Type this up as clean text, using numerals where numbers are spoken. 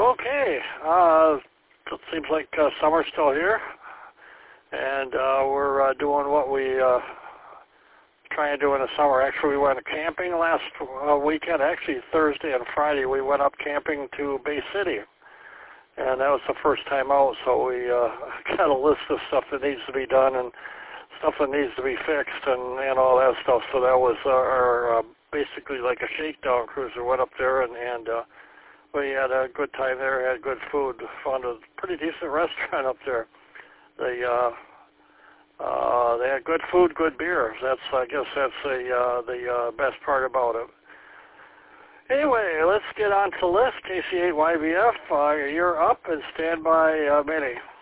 Okay, it seems like summer's still here, and we're doing what we try and do in the summer. Actually, we went camping last weekend. Actually, Thursday and Friday, we went up camping to Bay City, and that was the first time out, so we got a list of stuff that needs to be done and stuff that needs to be fixed and all that stuff. So that was our basically like a shakedown cruise. We went up there and we had a good time there, had good food, found a pretty decent restaurant up there. They had good food, good beer. I guess that's the best part about it. Anyway, let's get on to the list. KC8YBF, you're up and stand by, Minnie.